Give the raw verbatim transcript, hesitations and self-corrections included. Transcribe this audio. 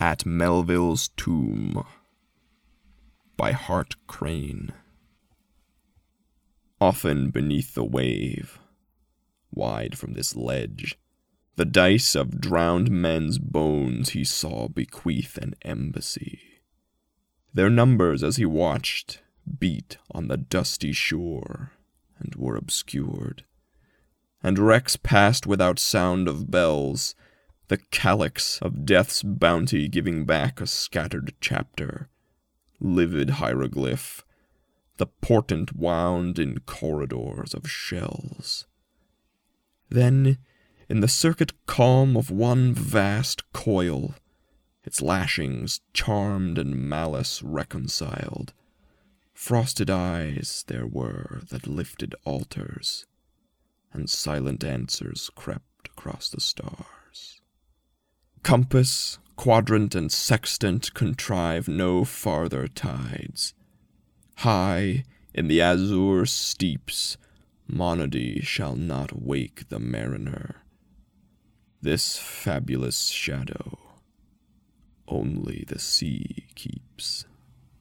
At Melville's Tomb by Hart Crane. Often beneath the wave, wide from this ledge, the dice of drowned men's bones he saw bequeath an embassy. Their numbers, as he watched, beat on the dusty shore, and were obscured. And wrecks passed without sound of bells, the calyx of death's bounty giving back a scattered chapter, livid hieroglyph, the portent wound in corridors of shells. Then, in the circuit calm of one vast coil, its lashings charmed and malice reconciled, frosted eyes there were that lifted altars, and silent answers crept across the stars. Compass, quadrant, and sextant contrive no farther tides. High in the azure steeps, monody shall not wake the mariner. This fabulous shadow only the sea keeps.